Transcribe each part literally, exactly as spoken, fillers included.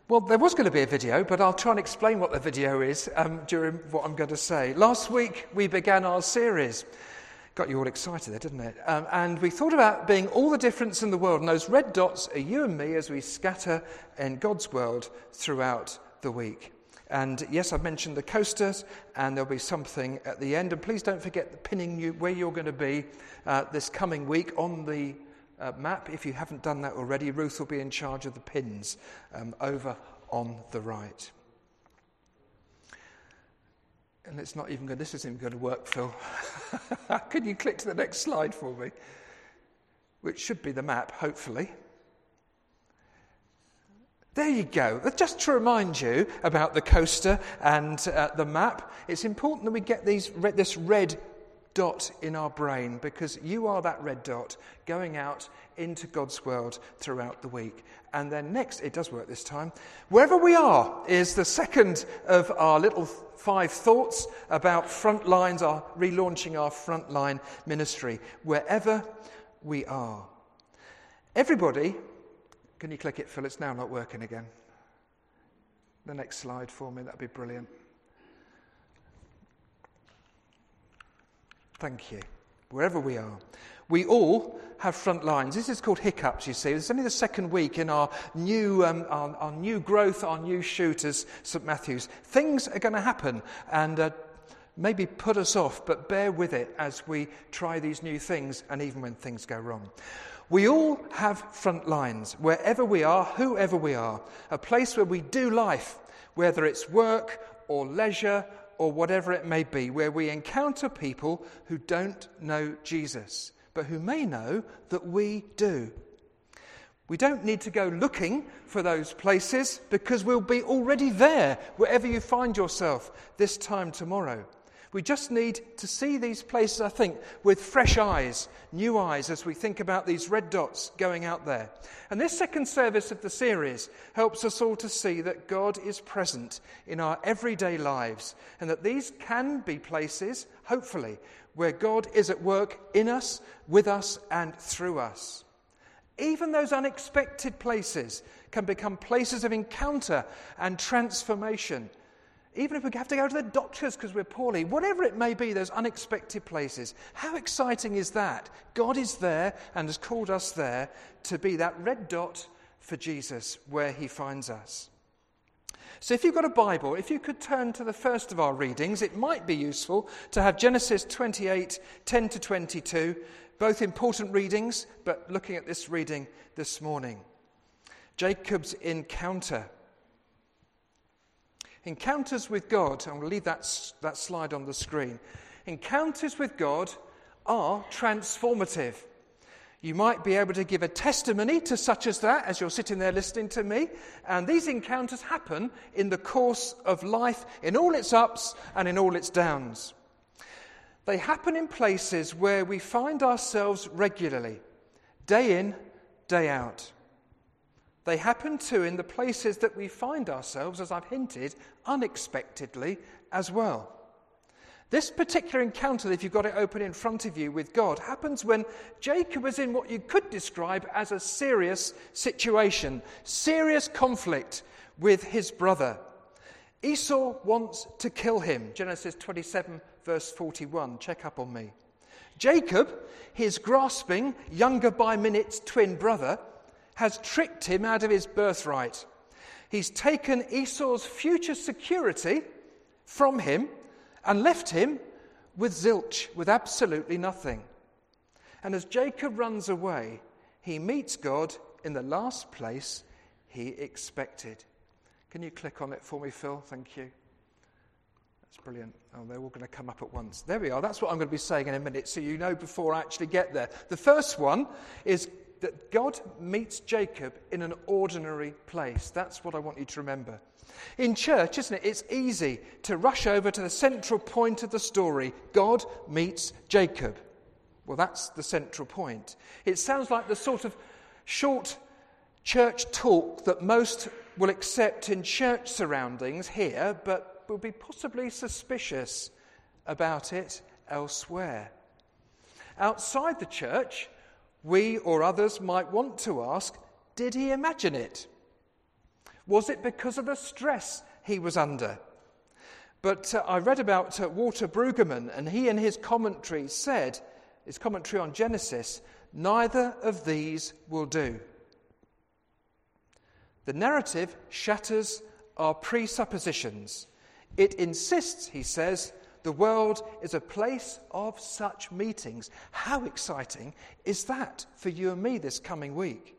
Well, there was going to be a video, but I'll try and explain what the video is um, during what I'm going to say. Last week, we began our series. Got you all excited there, didn't it? Um, and we thought about being all the difference in the world, and those red dots are you and me as we scatter in God's world throughout the week. And yes, I've mentioned the coasters, and there'll be something at the end. And please don't forget the pinning you where you're going to be uh, this coming week on the uh, map. If you haven't done that already, Ruth will be in charge of the pins um, over on the right. And it's not even good. This isn't even going to work, Phil. Could you click to the next slide for me? Which should be the map, hopefully. There you go. Just to remind you about the coaster and uh, the map, it's important that we get these red, this red dot in our brain, because you are that red dot going out into God's world throughout the week. And then next, it does work this time, wherever we are is the second of our little five thoughts about front lines, our relaunching our frontline ministry, wherever we are. Everybody, can you click it, Phil? It's now not working again. The next slide for me, that'd be brilliant. Thank you. Wherever we are. We all have front lines. This is called hiccups, you see. It's only the second week in our new um, our, our new growth, our new shoot as St Matthew's. Things are going to happen and uh, maybe put us off, but bear with it as we try these new things and even when things go wrong. We all have front lines, wherever we are, whoever we are. A place where we do life, whether it's work or leisure or whatever it may be, where we encounter people who don't know Jesus, but who may know that we do. We don't need to go looking for those places because we'll be already there, wherever you find yourself this time tomorrow. We just need to see these places, I think, with fresh eyes, new eyes, as we think about these red dots going out there. And this second service of the series helps us all to see that God is present in our everyday lives, and that these can be places, hopefully, where God is at work in us, with us, and through us. Even those unexpected places can become places of encounter and transformation. Even if we have to go to the doctors because we're poorly, whatever it may be, those unexpected places. How exciting is that? God is there and has called us there to be that red dot for Jesus where he finds us. So if you've got a Bible, if you could turn to the first of our readings, it might be useful to have Genesis twenty-eight, ten to twenty-two, both important readings, but looking at this reading this morning. Jacob's encounter. Encounters with God, I'm going to leave that, that slide on the screen. Encounters with God are transformative. You might be able to give a testimony to such as that as you're sitting there listening to me. And these encounters happen in the course of life, in all its ups and in all its downs. They happen in places where we find ourselves regularly, day in, day out. They happen too in the places that we find ourselves, as I've hinted, unexpectedly as well. This particular encounter, if you've got it open in front of you with God, happens when Jacob was in what you could describe as a serious situation, serious conflict with his brother. Esau wants to kill him. Genesis twenty-seven, verse forty-one. Check up on me. Jacob, his grasping, younger by minutes twin brother, has tricked him out of his birthright. He's taken Esau's future security from him and left him with zilch, with absolutely nothing. And as Jacob runs away, he meets God in the last place he expected. Can you click on it for me, Phil? Thank you. That's brilliant. Oh, they're all going to come up at once. There we are. That's what I'm going to be saying in a minute, so you know before I actually get there. The first one is that God meets Jacob in an ordinary place. That's what I want you to remember. In church, isn't it, it's easy to rush over to the central point of the story. God meets Jacob. Well, that's the central point. It sounds like the sort of short church talk that most will accept in church surroundings here, but will be possibly suspicious about it elsewhere. Outside the church, we or others might want to ask, did he imagine it? Was it because of the stress he was under? But uh, I read about uh, Walter Brueggemann, and he in his commentary said, his commentary on Genesis, neither of these will do. The narrative shatters our presuppositions. It insists, he says, the world is a place of such meetings. How exciting is that for you and me this coming week?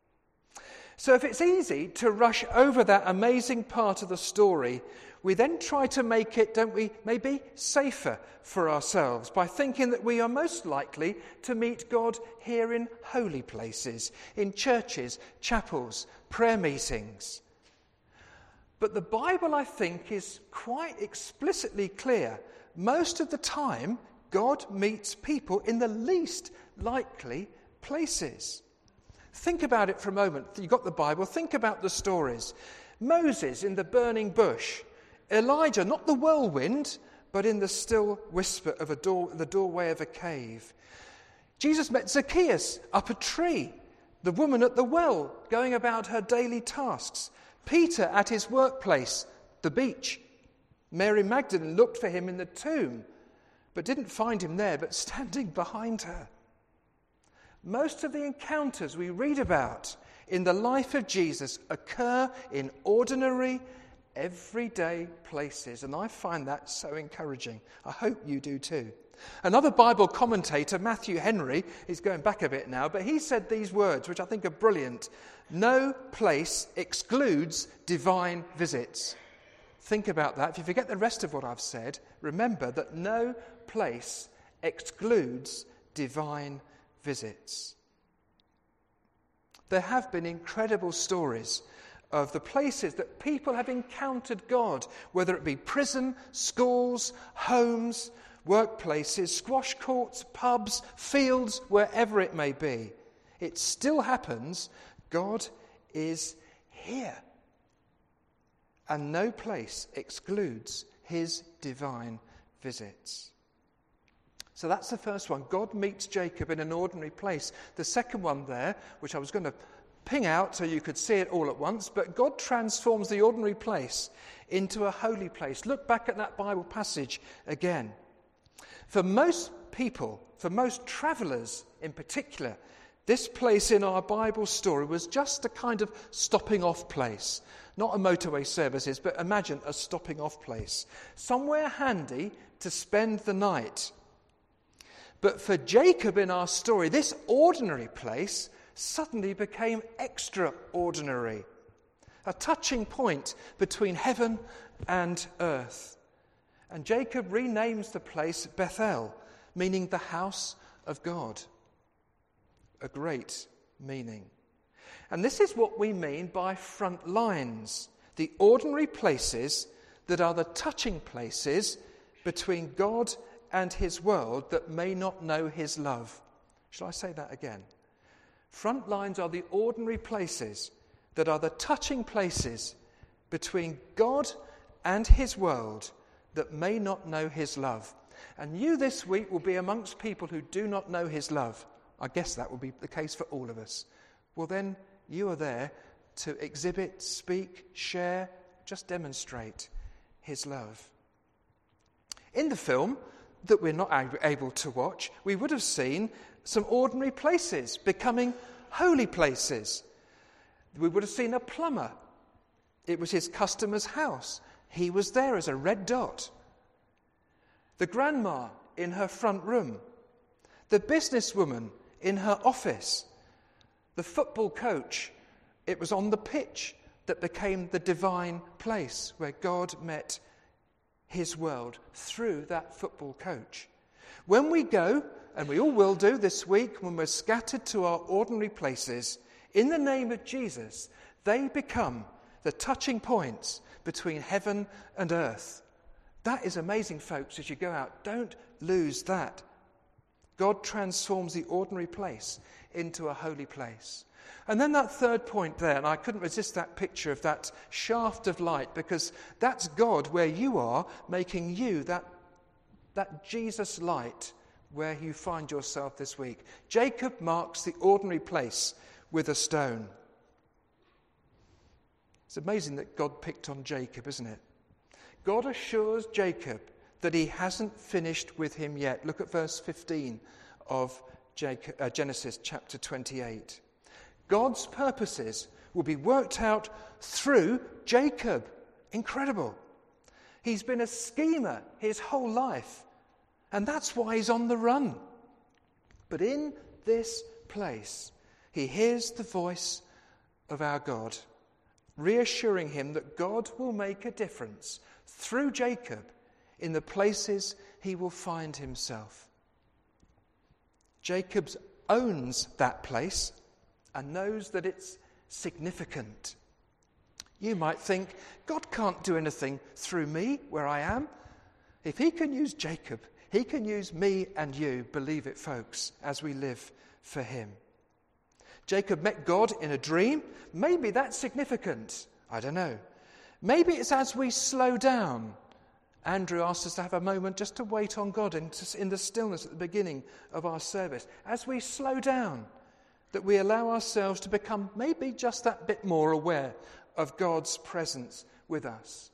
So if it's easy to rush over that amazing part of the story, we then try to make it, don't we, maybe safer for ourselves by thinking that we are most likely to meet God here in holy places, in churches, chapels, prayer meetings. But the Bible, I think, is quite explicitly clear. Most of the time, God meets people in the least likely places. Think about it for a moment. You've got the Bible. Think about the stories. Moses in the burning bush. Elijah, not the whirlwind, but in the still whisper of a door, the doorway of a cave. Jesus met Zacchaeus up a tree. The woman at the well, going about her daily tasks. Peter at his workplace, the beach. Mary Magdalene looked for him in the tomb, but didn't find him there, but standing behind her. Most of the encounters we read about in the life of Jesus occur in ordinary, everyday places, and I find that so encouraging. I hope you do too. Another Bible commentator, Matthew Henry, is going back a bit now, but he said these words, which I think are brilliant. No place excludes divine visits. Think about that. If you forget the rest of what I've said, remember that no place excludes divine visits. There have been incredible stories of the places that people have encountered God, whether it be prison, schools, homes, workplaces, squash courts, pubs, fields, wherever it may be. It still happens. God is here. And no place excludes his divine visits. So that's the first one. God meets Jacob in an ordinary place. The second one there, which I was going to ping out so you could see it all at once, but God transforms the ordinary place into a holy place. Look back at that Bible passage again. For most people, for most travellers in particular, this place in our Bible story was just a kind of stopping off place. Not a motorway services, but imagine a stopping off place. Somewhere handy to spend the night. But for Jacob in our story, this ordinary place suddenly became extraordinary. A touching point between heaven and earth. And Jacob renames the place Bethel, meaning the house of God. A great meaning. And this is what we mean by front lines, the ordinary places that are the touching places between God and his world that may not know his love. Shall I say that again? Front lines are the ordinary places that are the touching places between God and his world that may not know his love. And you this week will be amongst people who do not know his love. I guess that will be the case for all of us. Well, then you are there to exhibit, speak, share, just demonstrate his love. In the film that we're not able to watch, we would have seen some ordinary places becoming holy places. We would have seen a plumber. It was his customer's house. He was there as a red dot. The grandma in her front room. The businesswoman in her office. The football coach. It was on the pitch that became the divine place where God met his world through that football coach. When we go, and we all will do this week, when we're scattered to our ordinary places, in the name of Jesus, they become the touching points between heaven and earth. That is amazing, folks, as you go out. Don't lose that. God transforms the ordinary place into a holy place. And then that third point there, and I couldn't resist that picture of that shaft of light, because that's God where you are, making you that, that Jesus light where you find yourself this week. Jacob marks the ordinary place with a stone. It's amazing that God picked on Jacob, isn't it? God assures Jacob that he hasn't finished with him yet. Look at verse fifteen of Jacob, uh, Genesis chapter twenty-eight. God's purposes will be worked out through Jacob. Incredible. He's been a schemer his whole life, and that's why he's on the run. But in this place, he hears the voice of our God, reassuring him that God will make a difference through Jacob in the places he will find himself. Jacob owns that place and knows that it's significant. You might think, God can't do anything through me where I am. If he can use Jacob, he can use me and you, believe it, folks, as we live for him. Jacob met God in a dream. Maybe that's significant. I don't know. Maybe it's as we slow down. Andrew asked us to have a moment just to wait on God in, in the stillness at the beginning of our service. As we slow down, that we allow ourselves to become maybe just that bit more aware of God's presence with us.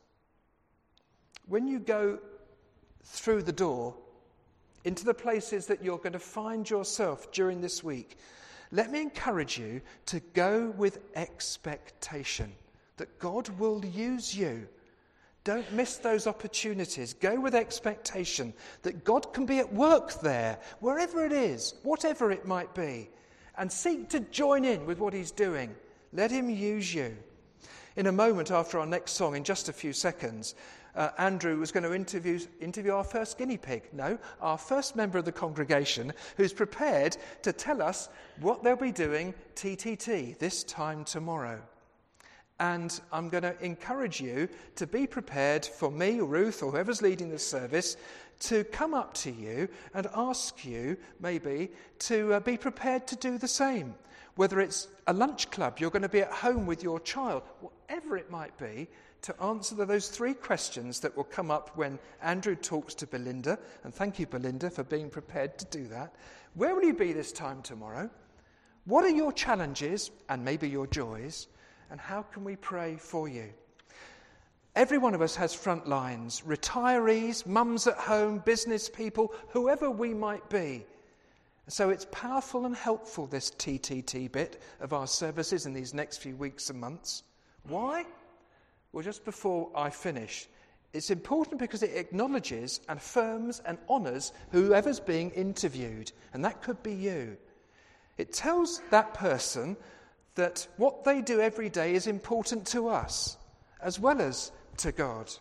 When you go through the door into the places that you're going to find yourself during this week, let me encourage you to go with expectation that God will use you. Don't miss those opportunities. Go with expectation that God can be at work there, wherever it is, whatever it might be, and seek to join in with what he's doing. Let him use you. In a moment after our next song, in just a few seconds, uh, Andrew was going to interview, interview our first guinea pig. No, our first member of the congregation who's prepared to tell us what they'll be doing T T T this time tomorrow. And I'm going to encourage you to be prepared for me, or Ruth, or whoever's leading the service, to come up to you and ask you, maybe, to uh, be prepared to do the same. Whether it's a lunch club, you're going to be at home with your child, whatever it might be, to answer those three questions that will come up when Andrew talks to Belinda. And thank you, Belinda, for being prepared to do that. Where will you be this time tomorrow? What are your challenges and maybe your joys? And how can we pray for you? Every one of us has front lines, retirees, mums at home, business people, whoever we might be. So it's powerful and helpful, this T T T bit of our services in these next few weeks and months. Why? Well, just before I finish, it's important because it acknowledges and affirms and honours whoever's being interviewed, and that could be you. It tells that person that what they do every day is important to us, as well as to God.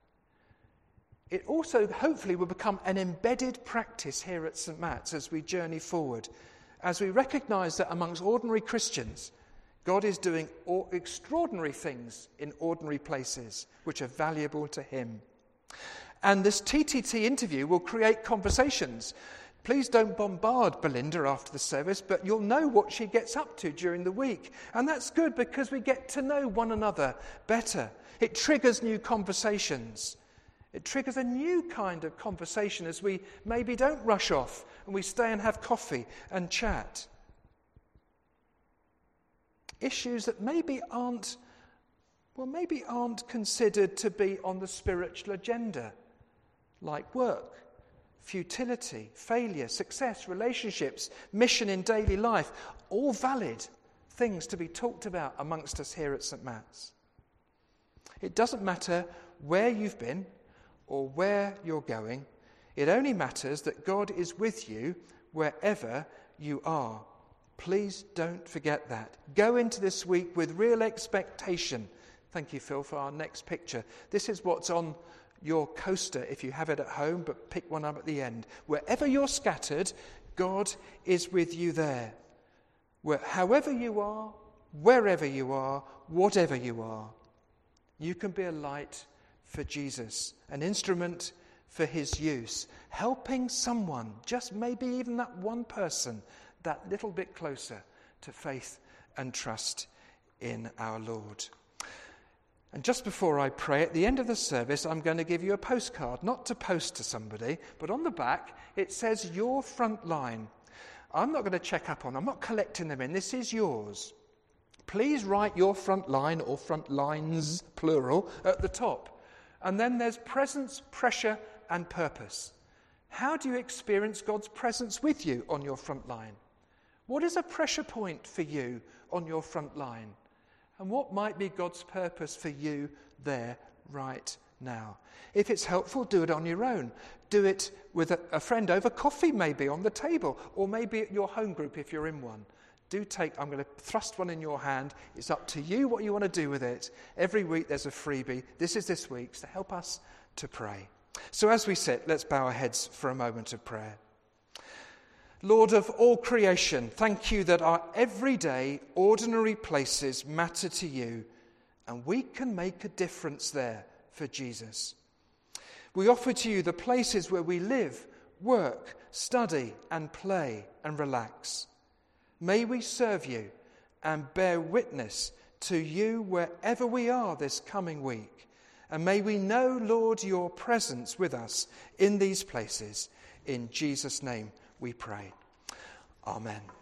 It also, hopefully, will become an embedded practice here at St Matt's as we journey forward, as we recognise that amongst ordinary Christians, God is doing extraordinary things in ordinary places, which are valuable to him. And this T T T interview will create conversations. Please don't bombard Belinda after the service, but you'll know what she gets up to during the week. And that's good because we get to know one another better. It triggers new conversations. It triggers a new kind of conversation as we maybe don't rush off and we stay and have coffee and chat. Issues that maybe aren't, well, maybe aren't considered to be on the spiritual agenda, like work, futility, failure, success, relationships, mission in daily life, all valid things to be talked about amongst us here at St Matt's. It doesn't matter where you've been or where you're going. It only matters that God is with you wherever you are. Please don't forget that. Go into this week with real expectation. Thank you, Phil, for our next picture. This is what's on your coaster if you have it at home, but pick one up at the end. Wherever you're scattered, God is with you there. Where, however you are, wherever you are, whatever you are, you can be a light for Jesus, an instrument for his use, helping someone, just maybe even that one person, that little bit closer to faith and trust in our Lord. And just before I pray, at the end of the service, I'm going to give you a postcard, not to post to somebody, but on the back it says your front line. I'm not going to check up on, I'm not collecting them in, this is yours. please write your front line, or front lines, plural, at the top. And then there's presence, pressure, and purpose. How do you experience God's presence with you on your front line? What is a pressure point for you on your front line? And what might be God's purpose for you there right now? If it's helpful, do it on your own. Do it with a, a friend over coffee, maybe on the table, or maybe at your home group if you're in one. Do take, I'm going to thrust one in your hand. It's up to you what you want to do with it. Every week there's a freebie. This is this week's to help us to pray. So as we sit, let's bow our heads for a moment of prayer. Lord of all creation, thank you that our everyday, ordinary places matter to you, and we can make a difference there for Jesus. We offer to you the places where we live, work, study, and play and relax. May we serve you and bear witness to you wherever we are this coming week. And may we know, Lord, your presence with us in these places. In Jesus' name we pray. Amen.